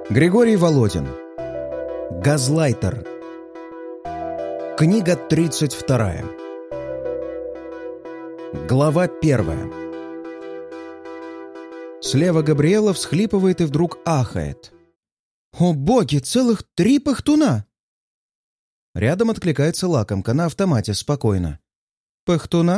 Григорий Володин. Газлайтер. Книга 32. Глава 1. Слева Габриэла всхлипывает и вдруг ахает. «О боги, целых 3 пахтуна!» Рядом откликается лакомка на автомате спокойно. «Пахтуна?»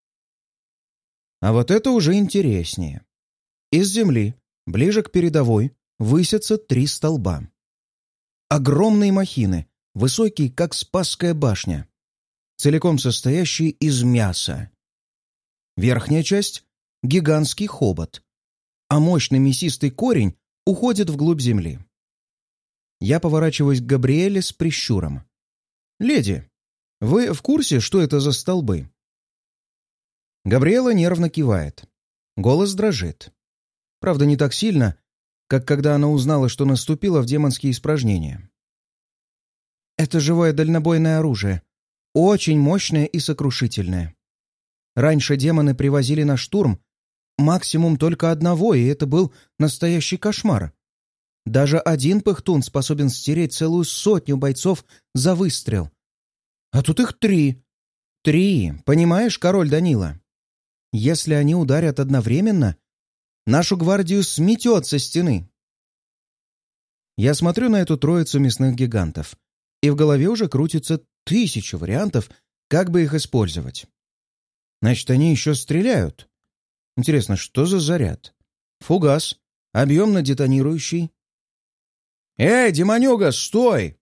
А вот это уже интереснее. Из земли, ближе к передовой, высятся 3 столба. Огромные махины, высокие, как Спасская башня, целиком состоящие из мяса. Верхняя часть — гигантский хобот, а мощный мясистый корень уходит вглубь земли. Я поворачиваюсь к Габриэле с прищуром. «Леди, вы в курсе, что это за столбы?» Габриэла нервно кивает. Голос дрожит. Правда, не так сильно, как когда она узнала, что наступила в демонские испражнения. Это живое дальнобойное оружие. Очень мощное и сокрушительное. Раньше демоны привозили на штурм максимум только одного, и это был настоящий кошмар. Даже один пыхтун способен стереть целую 100 бойцов за выстрел. А тут их 3. 3, понимаешь, король Данила? Если они ударят одновременно, нашу гвардию сметет со стены. Я смотрю на эту троицу мясных гигантов, и в голове уже крутится 1000 вариантов, как бы их использовать. Значит, они еще стреляют. Интересно, что за заряд? Фугас? Объемно детонирующий? «Эй, демонюга, стой!»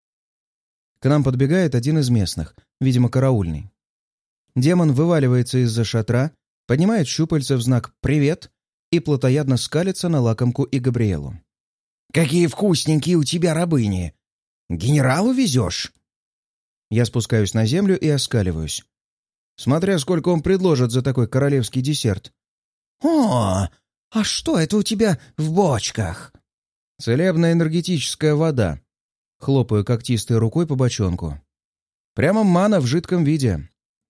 К нам подбегает один из местных, видимо, караульный. Демон вываливается из-за шатра, поднимает щупальца в знак «Привет» и плотоядно скалится на лакомку и Габриэлу. «Какие вкусненькие у тебя рабыни! Генералу везешь?» Я спускаюсь на землю и оскаливаюсь. Смотря сколько он предложит за такой королевский десерт. «О, а что это у тебя в бочках?» «Целебная энергетическая вода». Хлопаю когтистой рукой по бочонку. Прямо мана в жидком виде.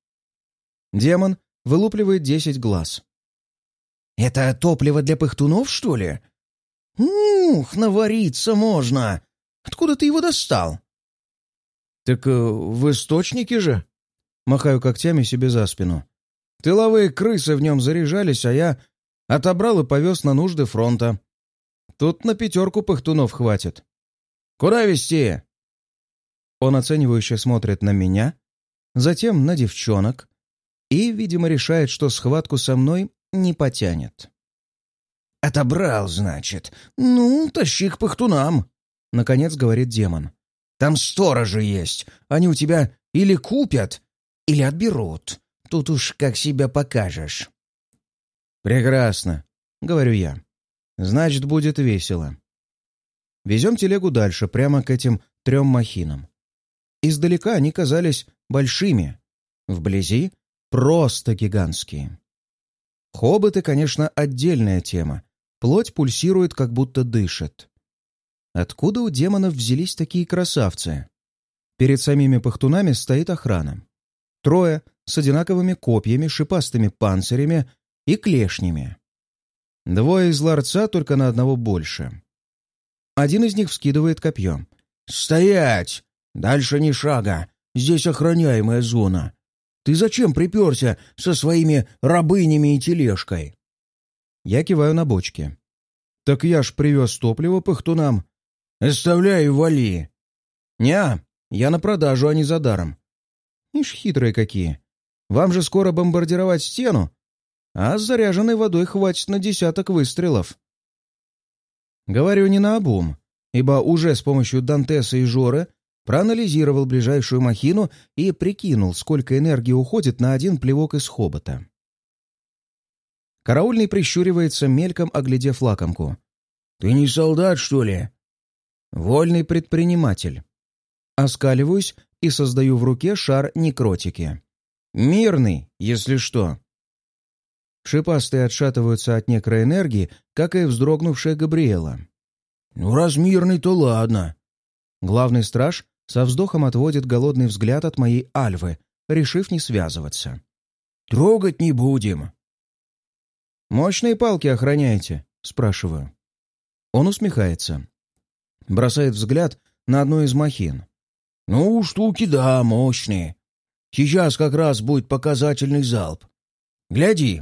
Демон вылупливает 10 глаз. «Это топливо для пыхтунов, что ли? Ух, навариться можно! Откуда ты его достал?» «Так в источнике же!» Махаю когтями себе за спину. «Тыловые крысы в нем заряжались, а я отобрал и повез на нужды фронта. Тут на 5 пыхтунов хватит. Куда везти?» Он оценивающе смотрит на меня, затем на девчонок и, видимо, решает, что схватку со мной не потянет. «Отобрал, значит? Ну, тащи к пыхтунам», — наконец говорит демон. «Там сторожи есть. Они у тебя или купят, или отберут. Тут уж как себя покажешь». «Прекрасно», — говорю я. «Значит, будет весело». Везем телегу дальше, прямо к этим 3 махинам. Издалека они казались большими. Вблизи просто гигантские. Хоботы, конечно, отдельная тема. Плоть пульсирует, как будто дышит. Откуда у демонов взялись такие красавцы? Перед самими пахтунами стоит охрана. 3 с одинаковыми копьями, шипастыми панцирями и клешнями. 2 из ларца, только на одного больше. Один из них вскидывает копье. «Стоять! Дальше ни шага! Здесь охраняемая зона! Ты зачем приперся со своими рабынями и тележкой?» Я киваю на бочки. «Так я ж привез топливо пыхтунам». «Оставляй и вали!» «Неа, я на продажу, а не за даром». «Ишь, хитрые какие! Вам же скоро бомбардировать стену, а с заряженной водой хватит на 10 выстрелов». Говорю не наобум, ибо уже с помощью Дантеса и Жоры проанализировал ближайшую махину и прикинул, сколько энергии уходит на один плевок из хобота. Караульный прищуривается, мельком оглядев лакомку. «Ты не солдат, что ли?» «Вольный предприниматель». Оскаливаюсь и создаю в руке шар некротики. «Мирный, если что». Шипастые отшатываются от некроэнергии, как и вздрогнувшая Габриэла. «Ну, раз мирный, то ладно». Главный страж со вздохом отводит голодный взгляд от моей Альвы, решив не связываться. «Трогать не будем». «Мощные палки охраняете?» — спрашиваю. Он усмехается. Бросает взгляд на одну из махин. «Ну, штуки, да, мощные. Сейчас как раз будет показательный залп. Гляди!»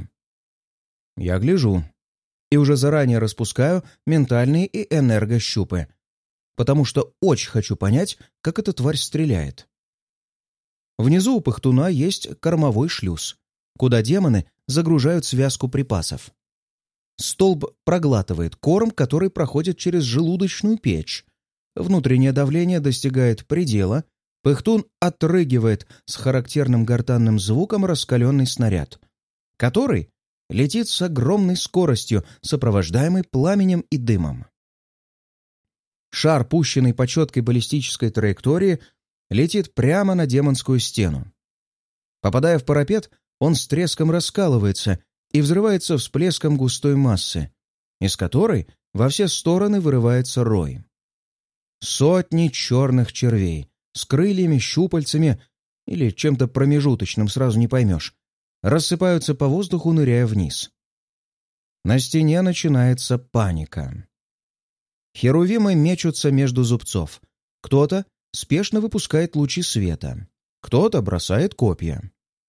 Я гляжу и уже заранее распускаю ментальные и энергощупы, потому что очень хочу понять, как эта тварь стреляет. Внизу у пыхтуна есть кормовой шлюз, куда демоны загружают связку припасов. Столб проглатывает корм, который проходит через желудочную печь. Внутреннее давление достигает предела, пыхтун отрыгивает с характерным гортанным звуком раскаленный снаряд, который летит с огромной скоростью, сопровождаемый пламенем и дымом. Шар, пущенный по четкой баллистической траектории, летит прямо на демонскую стену. Попадая в парапет, он с треском раскалывается и взрывается всплеском густой массы, из которой во все стороны вырывается рой. Сотни черных червей с крыльями, щупальцами или чем-то промежуточным, сразу не поймешь, рассыпаются по воздуху, ныряя вниз. На стене начинается паника. Херувимы мечутся между зубцов. Кто-то спешно выпускает лучи света, кто-то бросает копья.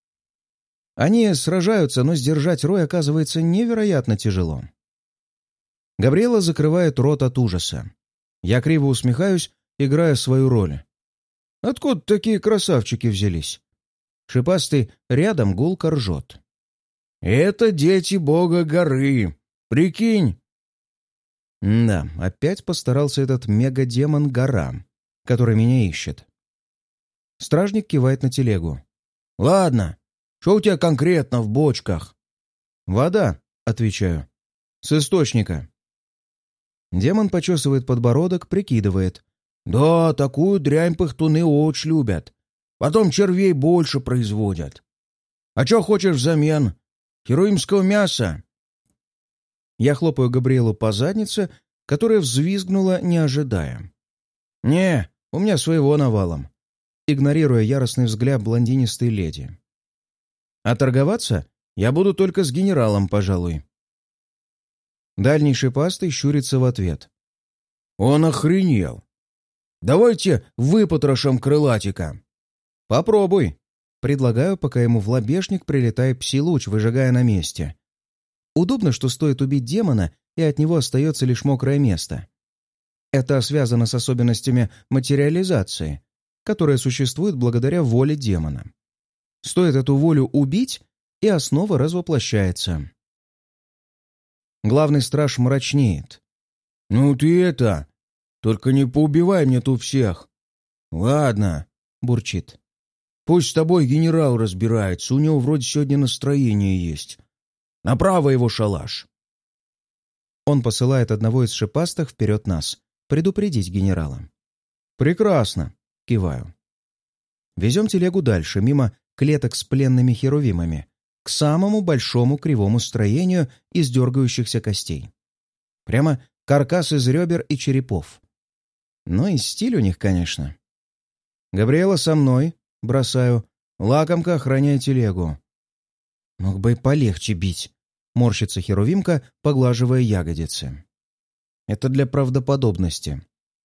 Они сражаются, но сдержать рой оказывается невероятно тяжело. Габриэла закрывает рот от ужаса. Я криво усмехаюсь, играя свою роль. Откуда такие красавчики взялись? Шипастый рядом гулко ржет. «Это дети бога горы! Прикинь!» Да, опять постарался этот мегадемон гора, который меня ищет. Стражник кивает на телегу. «Ладно, что у тебя конкретно в бочках?» «Вода», — отвечаю. «С источника». Демон почесывает подбородок, прикидывает. «Да, такую дрянь пыхтуны очень любят. Потом червей больше производят. А что хочешь взамен? Херувимского мяса?» Я хлопаю Габриэлу по заднице, которая взвизгнула, не ожидая. «Не, у меня своего навалом», игнорируя яростный взгляд блондинистой леди. «А торговаться я буду только с генералом, пожалуй». Дальний шипастый щурится в ответ. «Он охренел! Давайте выпотрошим крылатика!» «Попробуй!» Предлагаю, пока ему в лобешник прилетает пси-луч, выжигая на месте. Удобно, что стоит убить демона, и от него остается лишь мокрое место. Это связано с особенностями материализации, которая существует благодаря воле демона. Стоит эту волю убить, и основа развоплощается. Главный страж мрачнеет. «Ну ты это... Только не поубивай мне тут всех!» «Ладно», — бурчит. «Пусть с тобой генерал разбирается, у него вроде сегодня настроение есть. Направо его шалаш!» Он посылает одного из шипастых вперед нас, предупредить генерала. «Прекрасно!» — киваю. Везем телегу дальше, мимо клеток с пленными херувимами, к самому большому кривому строению из дергающихся костей. Прямо каркас из ребер и черепов. Ну и стиль у них, конечно. «Габриэла со мной», — бросаю. «Лакомка, охраняй телегу». «Мог бы и полегче бить», — морщится херувимка, поглаживая ягодицы. «Это для правдоподобности».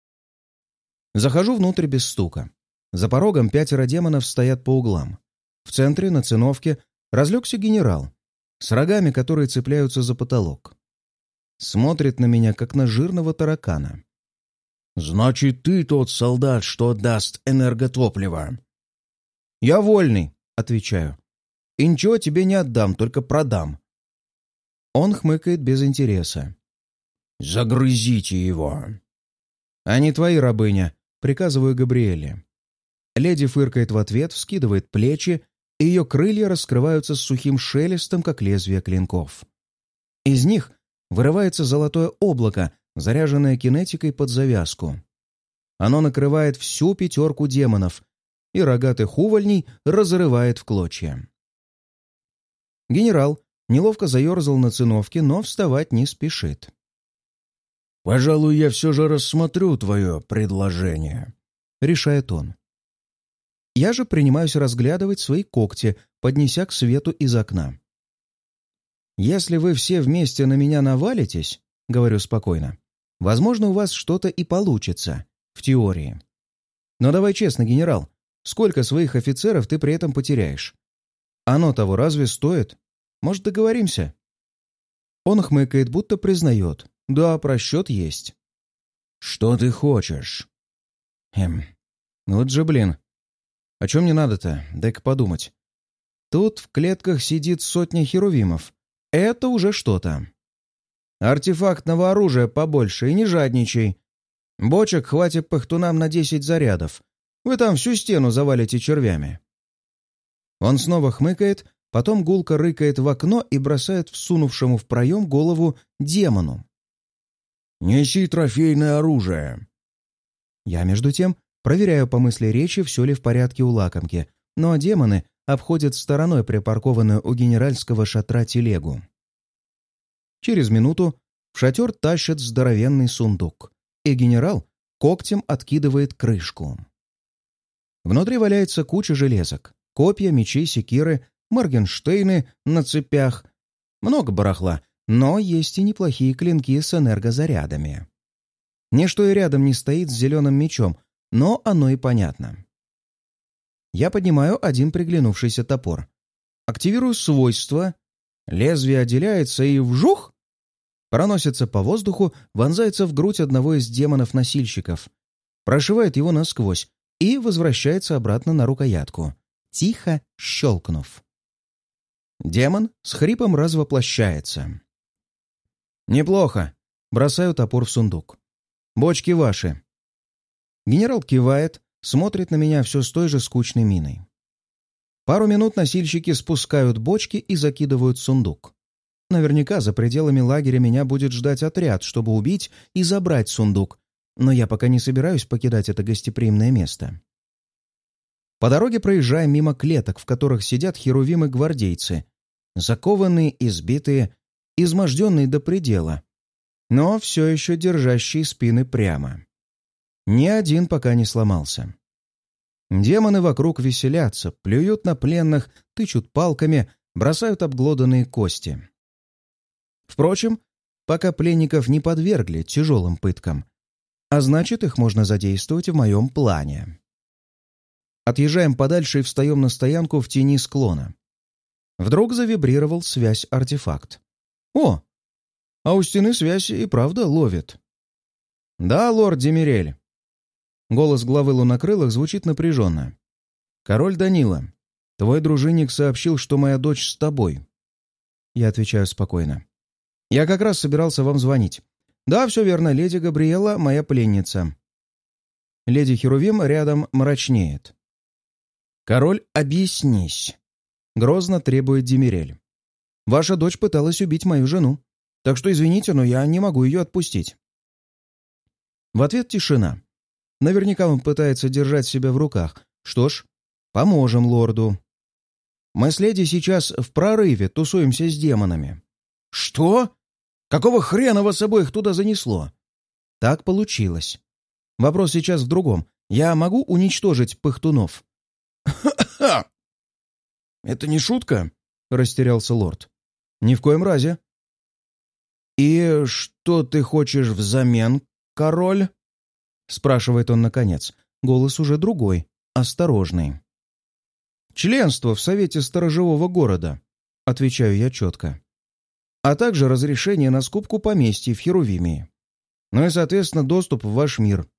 Захожу внутрь без стука. За порогом 5 демонов стоят по углам. В центре, на циновке, разлегся генерал, с рогами, которые цепляются за потолок. Смотрит на меня, как на жирного таракана. «Значит, ты тот солдат, что даст энерготопливо?» «Я вольный», — отвечаю. «И ничего тебе не отдам, только продам». Он хмыкает без интереса. «Загрызите его!» «Они твои, рабыня», — приказываю Габриэле. Леди фыркает в ответ, вскидывает плечи, и ее крылья раскрываются с сухим шелестом, как лезвия клинков. Из них вырывается золотое облако, заряженное кинетикой под завязку. Оно накрывает всю 5 демонов, и рогатых увольней разрывает в клочья. Генерал неловко заерзал на циновке, но вставать не спешит. «Пожалуй, я все же рассмотрю твое предложение», — решает он. Я же принимаюсь разглядывать свои когти, поднеся к свету из окна. «Если вы все вместе на меня навалитесь, — говорю спокойно, Возможно, у вас что-то и получится, в теории. Но давай честно, генерал, сколько своих офицеров ты при этом потеряешь? Оно того разве стоит? Может, договоримся?» Он хмыкает, будто признает. «Да, просчет есть». «Что ты хочешь?» Вот же, блин. О чем мне надо-то? Дай-ка подумать. Тут в клетках сидит сотня херувимов. Это уже что-то. Артефактного оружия побольше и не жадничай. Бочек хватит пахтунам на 10 зарядов. Вы там всю стену завалите червями. Он снова хмыкает, потом гулко рыкает в окно и бросает всунувшему в проем голову демону. «Неси трофейное оружие!» Я, между тем, проверяю по мысли речи, все ли в порядке у лакомки, но демоны обходят стороной припаркованную у генеральского шатра телегу. Через минуту в шатер тащат здоровенный сундук, и генерал когтем откидывает крышку. Внутри валяется куча железок, копья, мечи, секиры, моргенштейны на цепях. Много барахла, но есть и неплохие клинки с энергозарядами. Ничто и рядом не стоит с зеленым мечом, но оно и понятно. Я поднимаю один приглянувшийся топор. Активирую свойство. Лезвие отделяется и вжух! Проносится по воздуху, вонзается в грудь одного из демонов-носильщиков, прошивает его насквозь и возвращается обратно на рукоятку, тихо щелкнув. Демон с хрипом развоплощается. «Неплохо!» — бросаю топор в сундук. «Бочки ваши!» Генерал кивает, смотрит на меня все с той же скучной миной. Пару минут носильщики спускают бочки и закидывают сундук. Наверняка за пределами лагеря меня будет ждать отряд, чтобы убить и забрать сундук, но я пока не собираюсь покидать это гостеприимное место. По дороге проезжаем мимо клеток, в которых сидят херувимы-гвардейцы, закованные, избитые, изможденные до предела, но все еще держащие спины прямо. Ни один пока не сломался. Демоны вокруг веселятся, плюют на пленных, тычут палками, бросают обглоданные кости. Впрочем, пока пленников не подвергли тяжелым пыткам, а значит, их можно задействовать в моем плане. Отъезжаем подальше и встаем на стоянку в тени склона. Вдруг завибрировал связь-артефакт. О! А у стены связь и правда ловит. «Да, лорд Демирель». Голос главы лунокрылых звучит напряженно. «Король Данила, твой дружинник сообщил, что моя дочь с тобой». Я отвечаю спокойно. «Я как раз собирался вам звонить. Да, все верно, леди Габриэла — моя пленница». Леди Херувим рядом мрачнеет. «Король, объяснись», — грозно требует Демирель. «Ваша дочь пыталась убить мою жену, так что извините, но я не могу ее отпустить». В ответ тишина. Наверняка он пытается держать себя в руках. Что ж, поможем лорду. Мы с леди сейчас в прорыве тусуемся с демонами. «Что? Какого хрена вас обоих туда занесло?» «Так получилось. Вопрос сейчас в другом. Я могу уничтожить пыхтунов?» «Ха-ха! Это не шутка?» — растерялся лорд. «Ни в коем разе». «И что ты хочешь взамен, король?» — спрашивает он наконец. Голос уже другой, осторожный. «Членство в Совете Сторожевого города», — отвечаю я четко. «А также разрешение на скупку поместья в Херувимии. Ну и, соответственно, доступ в ваш мир».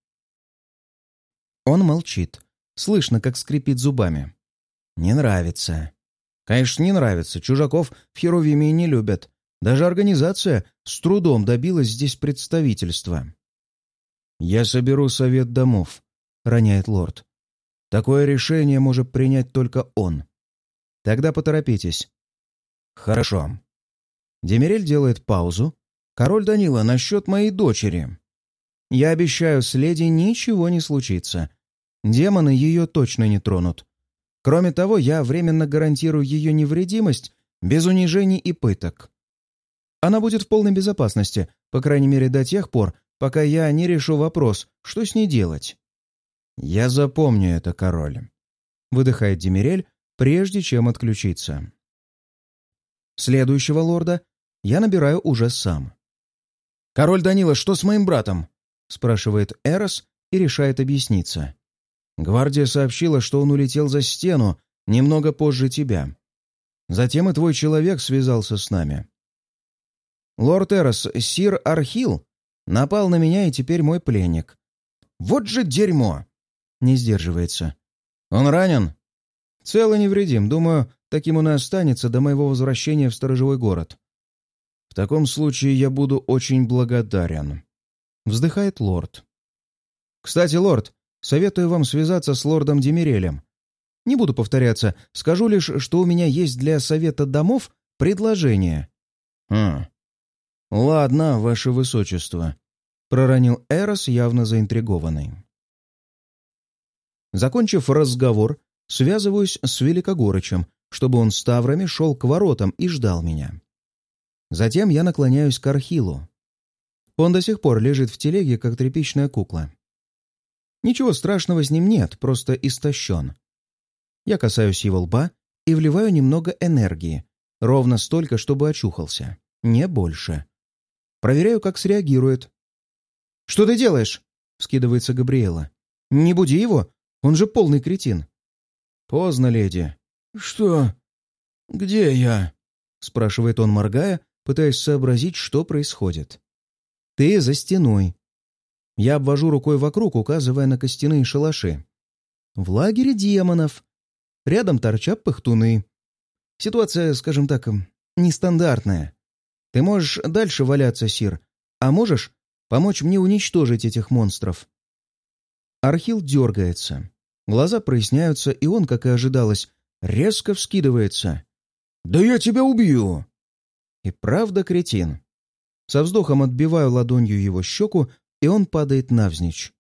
Он молчит. Слышно, как скрипит зубами. «Не нравится». «Конечно, не нравится. Чужаков в Херувимии не любят. Даже организация с трудом добилась здесь представительства». «Я соберу совет домов», — роняет лорд. «Такое решение может принять только он. Тогда поторопитесь». «Хорошо». Демирель делает паузу. «Король Данила, насчет моей дочери. Я обещаю, с леди ничего не случится. Демоны ее точно не тронут. Кроме того, я временно гарантирую ее невредимость без унижений и пыток. Она будет в полной безопасности, по крайней мере до тех пор, пока я не решу вопрос, что с ней делать». «Я запомню это, король», — выдыхает Демирель, прежде чем отключиться. Следующего лорда я набираю уже сам. «Король Данила, что с моим братом?» — спрашивает Эрос и решает объясниться. «Гвардия сообщила, что он улетел за стену немного позже тебя. Затем и твой человек связался с нами. Лорд Эрос, сир Архил, напал на меня и теперь мой пленник. Вот же дерьмо!» — не сдерживается. «Он ранен?» «Цел и невредим. Думаю, таким он и останется до моего возвращения в сторожевой город». «В таком случае я буду очень благодарен», — вздыхает лорд. «Кстати, лорд, советую вам связаться с лордом Демирелем. Не буду повторяться, скажу лишь, что у меня есть для совета домов предложение». «Ладно, ваше высочество», — проронил Эрос, явно заинтригованный. Закончив разговор, связываюсь с Великогорычем, чтобы он с таврами шел к воротам и ждал меня. Затем я наклоняюсь к Архилу. Он до сих пор лежит в телеге, как тряпичная кукла. Ничего страшного с ним нет, просто истощен. Я касаюсь его лба и вливаю немного энергии, ровно столько, чтобы очухался, не больше. Проверяю, как среагирует. «Что ты делаешь?» — вскидывается Габриэла. «Не буди его, он же полный кретин». «Поздно, леди». «Что? Где я?» — спрашивает он, моргая, пытаясь сообразить, что происходит. «Ты за стеной». Я обвожу рукой вокруг, указывая на костяные шалаши. «В лагере демонов. Рядом торчат пыхтуны. Ситуация, скажем так, нестандартная. Ты можешь дальше валяться, сир, а можешь помочь мне уничтожить этих монстров». Архил дергается. Глаза проясняются, и он, как и ожидалось, резко вскидывается. «Да я тебя убью!» И правда кретин. Со вздохом отбиваю ладонью его щеку, и он падает навзничь.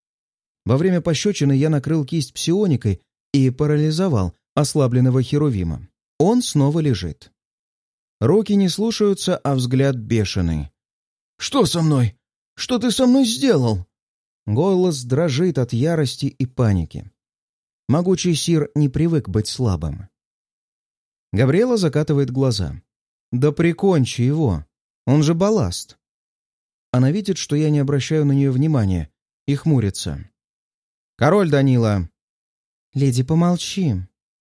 Во время пощечины я накрыл кисть псионикой и парализовал ослабленного Херувима. Он снова лежит. Руки не слушаются, а взгляд бешеный. «Что со мной? Что ты со мной сделал?» Голос дрожит от ярости и паники. Могучий сир не привык быть слабым. Габриэла закатывает глаза. «Да прикончи его! Он же балласт!» Она видит, что я не обращаю на нее внимания, и хмурится. «Король Данила!» «Леди, помолчи!»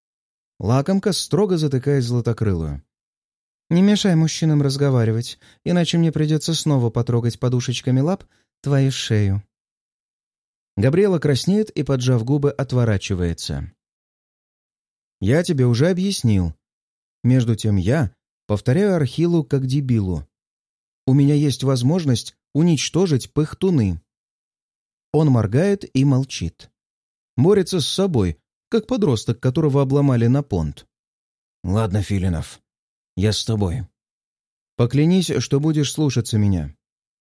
Лакомка строго затыкает Златокрылую. «Не мешай мужчинам разговаривать, иначе мне придется снова потрогать подушечками лап твою шею». Габриэла краснеет и, поджав губы, отворачивается. «Я тебе уже объяснил. Между тем я повторяю Архилу как дебилу. У меня есть возможность уничтожить пыхтуны». Он моргает и молчит. Борется с собой, как подросток, которого обломали на понт. «Ладно, Филинов, я с тобой. Поклянись, что будешь слушаться меня».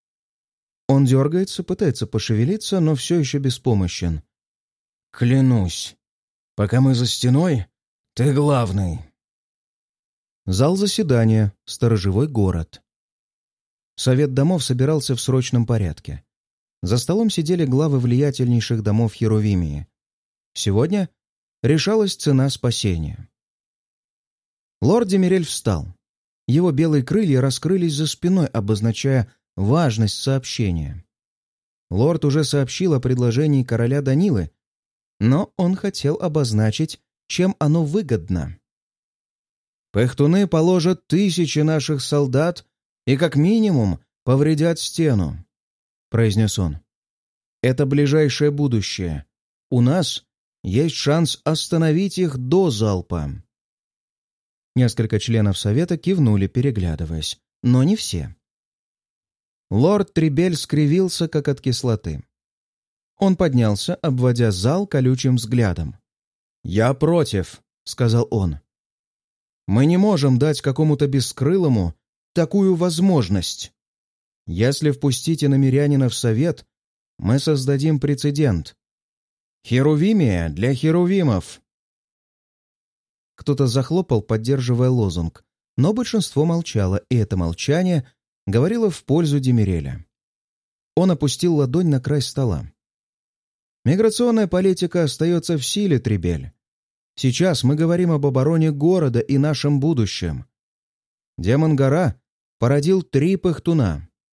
Он дергается, пытается пошевелиться, но все еще беспомощен. «Клянусь, пока мы за стеной, ты главный». Зал заседания, сторожевой город. Совет домов собирался в срочном порядке. За столом сидели главы влиятельнейших домов Херувимии. Сегодня решалась цена спасения. Лорд Демирель встал. Его белые крылья раскрылись за спиной, обозначая важность сообщения. Лорд уже сообщил о предложении короля Данилы, но он хотел обозначить, чем оно выгодно. «Пыхтуны положат 1000 наших солдат и как минимум повредят стену», — произнес он. «Это ближайшее будущее. У нас есть шанс остановить их до залпа». Несколько членов совета кивнули, переглядываясь, но не все. Лорд Трибель скривился, как от кислоты. Он поднялся, обводя зал колючим взглядом. «Я против», — сказал он. «Мы не можем дать какому-то бескрылому такую возможность. Если впустить иномирянина в совет, мы создадим прецедент. Херувимия для херувимов». Кто-то захлопал, поддерживая лозунг, но большинство молчало, и это молчание говорило в пользу Демиреля. Он опустил ладонь на край стола. «Миграционная политика остается в силе, Трибель. Сейчас мы говорим об обороне города и нашем будущем. Демон-гора породил 3 пыхтуна.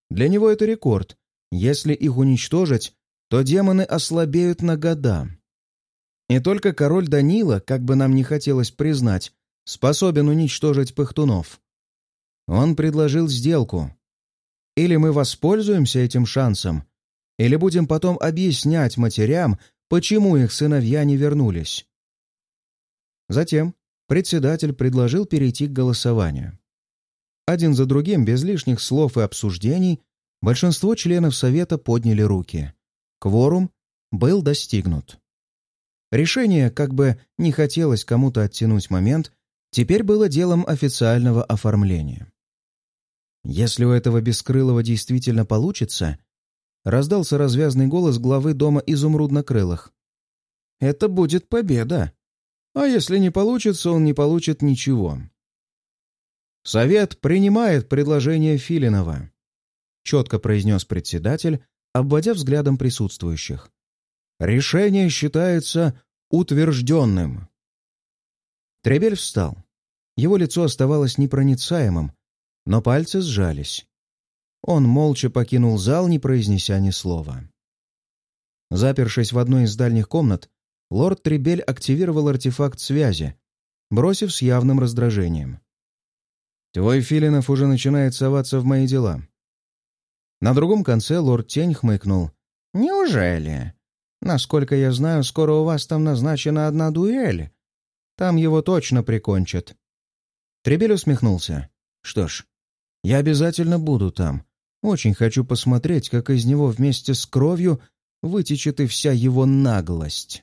Для него это рекорд. Если их уничтожить, то демоны ослабеют на года. И только король Данила, как бы нам ни хотелось признать, способен уничтожить пыхтунов. Он предложил сделку. Или мы воспользуемся этим шансом, или будем потом объяснять матерям, почему их сыновья не вернулись. Затем председатель предложил перейти к голосованию. Один за другим, без лишних слов и обсуждений, большинство членов совета подняли руки. Кворум был достигнут. Решение, как бы не хотелось кому-то оттянуть момент, теперь было делом официального оформления. «Если у этого Бескрылого действительно получится», — раздался развязный голос главы дома Изумруднокрылых, — «это будет победа. А если не получится, он не получит ничего». «Совет принимает предложение Филинова», — четко произнес председатель, обводя взглядом присутствующих. «Решение считается утвержденным». Требель встал. Его лицо оставалось непроницаемым, но пальцы сжались. Он молча покинул зал, не произнеся ни слова. Запершись в одной из дальних комнат, лорд Требель активировал артефакт связи, бросив с явным раздражением: «Твой Филинов уже начинает соваться в мои дела». На другом конце лорд Тень хмыкнул: «Неужели? Насколько я знаю, скоро у вас там назначена одна дуэль. Там его точно прикончат». Требель усмехнулся: «Что ж, я обязательно буду там. Очень хочу посмотреть, как из него вместе с кровью вытечет и вся его наглость».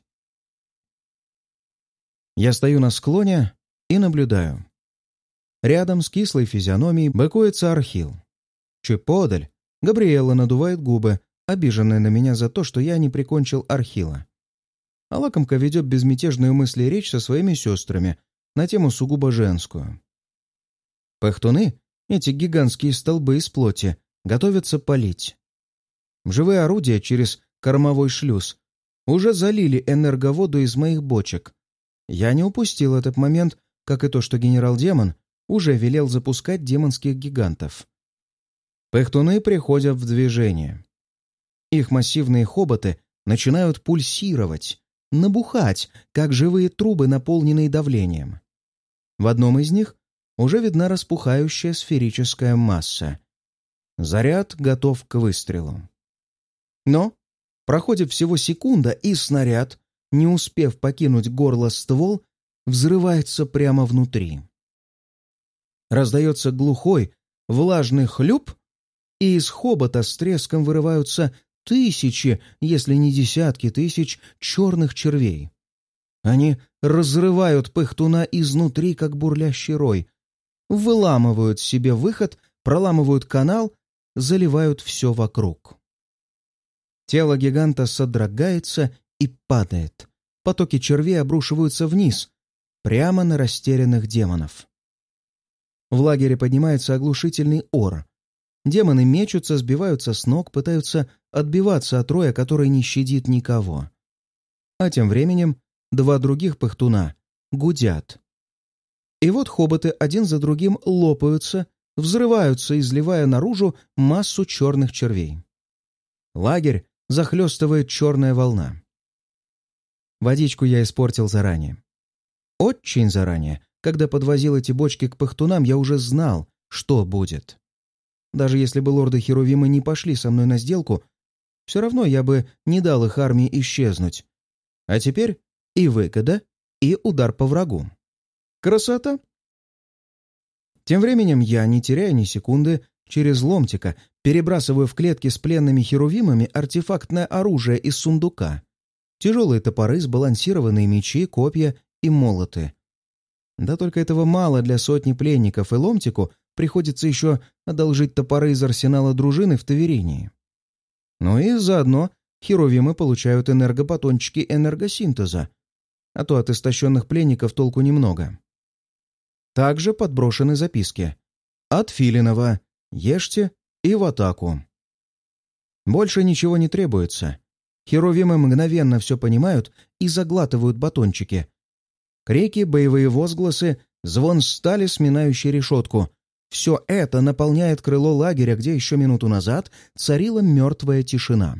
Я стою на склоне и наблюдаю. Рядом с кислой физиономией быкуется Архил. Чуть подаль Габриэла надувает губы, обиженная на меня за то, что я не прикончил Архила. А лакомка ведет безмятежную мысли речь со своими сестрами на тему сугубо женскую. Пыхтуны, эти гигантские столбы из плоти, готовятся палить. Живые орудия через кормовой шлюз уже залили энерговоду из моих бочек. Я не упустил этот момент, как и то, что генерал-демон уже велел запускать демонских гигантов. Пыхтуны приходят в движение. Их массивные хоботы начинают пульсировать, набухать, как живые трубы, наполненные давлением. В одном из них уже видна распухающая сферическая масса. Заряд готов к выстрелу. Но проходит всего секунда, и снаряд, не успев покинуть горло ствол, взрывается прямо внутри. Раздается глухой, влажный хлюп, и из хобота с треском вырываются тысячи, если не десятки тысяч черных червей. Они разрывают пыхтуна изнутри, как бурлящий рой, выламывают себе выход, проламывают канал, заливают все вокруг. Тело гиганта содрогается и падает. Потоки червей обрушиваются вниз, прямо на растерянных демонов. В лагере поднимается оглушительный ор. Демоны мечутся, сбиваются с ног, пытаются отбиваться от роя, который не щадит никого. А тем временем два других пыхтуна гудят. И вот хоботы один за другим лопаются, взрываются, изливая наружу массу черных червей. Лагерь захлестывает черная волна. Водичку я испортил заранее. Очень заранее. Когда подвозил эти бочки к пыхтунам, я уже знал, что будет. Даже если бы лорды Херувимы не пошли со мной на сделку, все равно я бы не дал их армии исчезнуть. А теперь и выгода, и удар по врагу. Красота! Тем временем я, не теряя ни секунды, через ломтика перебрасываю в клетки с пленными херувимами артефактное оружие из сундука. Тяжелые топоры, сбалансированные мечи, копья и молоты. Да только этого мало для сотни пленников, и ломтику приходится еще одолжить топоры из арсенала дружины в Таверинии. Ну и заодно херувимы получают энергобатончики энергосинтеза, а то от истощенных пленников толку немного. Также подброшены записки. От Филинова: ешьте и в атаку. Больше ничего не требуется. Херувимы мгновенно все понимают и заглатывают батончики. Крики, боевые возгласы, звон стали, сминающий решетку. Все это наполняет крыло лагеря, где еще минуту назад царила мертвая тишина.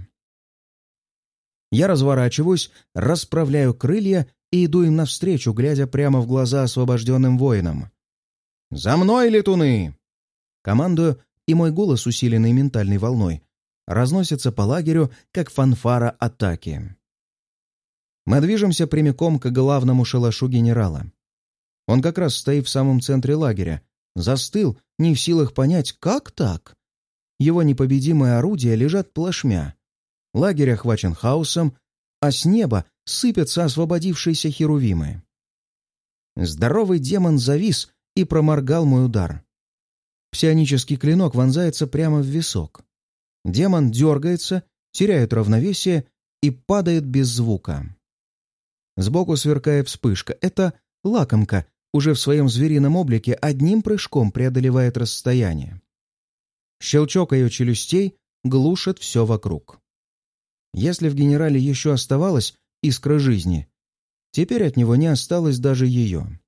Я разворачиваюсь, расправляю крылья и иду им навстречу, глядя прямо в глаза освобожденным воинам. «За мной, летуны!» Командую, и мой голос, усиленный ментальной волной, разносится по лагерю, как фанфара атаки. Мы движемся прямиком к главному шалашу генерала. Он как раз стоит в самом центре лагеря, застыл, не в силах понять, как так. Его непобедимые орудия лежат плашмя. Лагерь охвачен хаосом, а с неба сыпятся освободившиеся херувимы. Здоровый демон завис и проморгал мой удар. Псионический клинок вонзается прямо в висок. Демон дергается, теряет равновесие и падает без звука. Сбоку сверкает вспышка. Это лакомка, уже в своем зверином облике, одним прыжком преодолевает расстояние. Щелчок ее челюстей глушит все вокруг. Если в генерале еще оставалась искра жизни, теперь от него не осталось даже ее.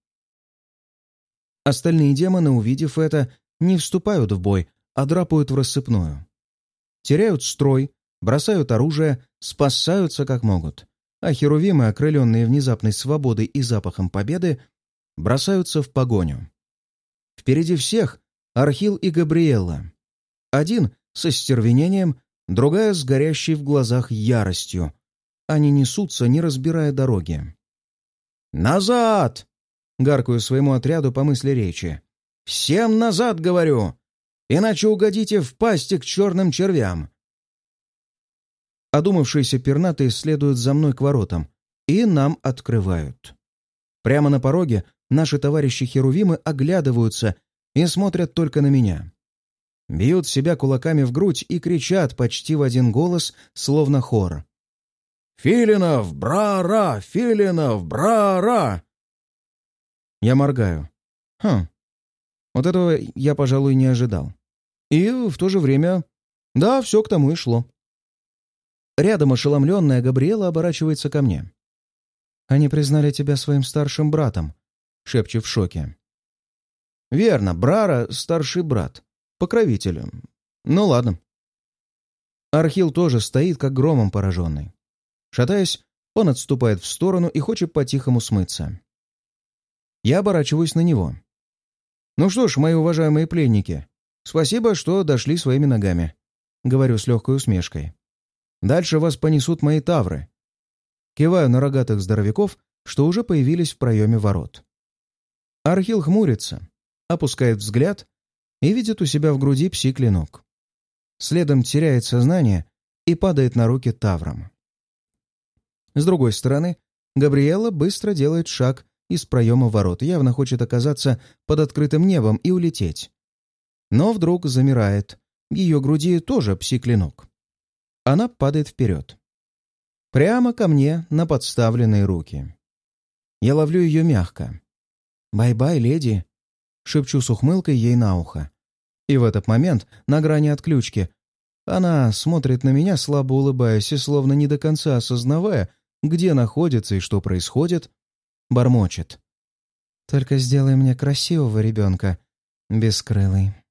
Остальные демоны, увидев это, не вступают в бой, а драпают в рассыпную. Теряют строй, бросают оружие, спасаются как могут. А херувимы, окрыленные внезапной свободой и запахом победы, бросаются в погоню. Впереди всех Архил и Габриэлла. Один со стервенением, другая с горящей в глазах яростью. Они несутся, не разбирая дороги. «Назад!» — гаркую своему отряду по мысли речи. «Всем назад, говорю! Иначе угодите в пасти к черным червям!» Одумавшиеся пернатые следуют за мной к воротам, и нам открывают. Прямо на пороге наши товарищи-херувимы оглядываются и смотрят только на меня. Бьют себя кулаками в грудь и кричат почти в один голос, словно хор. «Филинов, бра-ра! Филинов, бра-ра!» Я моргаю. Вот этого я, пожалуй, не ожидал. И в то же время... Да, все к тому и шло. Рядом ошеломленная Габриэла оборачивается ко мне. «Они признали тебя своим старшим братом», — шепчет в шоке. «Верно, Брара — старший брат, покровитель. Ну ладно». Архил тоже стоит, как громом пораженный. Шатаясь, он отступает в сторону и хочет по-тихому смыться. Я оборачиваюсь на него. «Ну что ж, мои уважаемые пленники, спасибо, что дошли своими ногами», — говорю с легкой усмешкой. «Дальше вас понесут мои тавры». Киваю на рогатых здоровяков, что уже появились в проеме ворот. Архил хмурится, опускает взгляд и видит у себя в груди пси-клинок. Следом теряет сознание и падает на руки таврам. С другой стороны, Габриэлла быстро делает шаг из проема ворот, явно хочет оказаться под открытым небом и улететь. Но вдруг замирает. В ее груди тоже пси-клинок. Она падает вперед. Прямо ко мне на подставленные руки. Я ловлю ее мягко. «Бай-бай, леди», — шепчу с ухмылкой ей на ухо. И в этот момент, на грани отключки, она смотрит на меня, слабо улыбаясь и словно не до конца осознавая, где находится и что происходит, бормочет. «Только сделай мне красивого ребенка, бескрылый».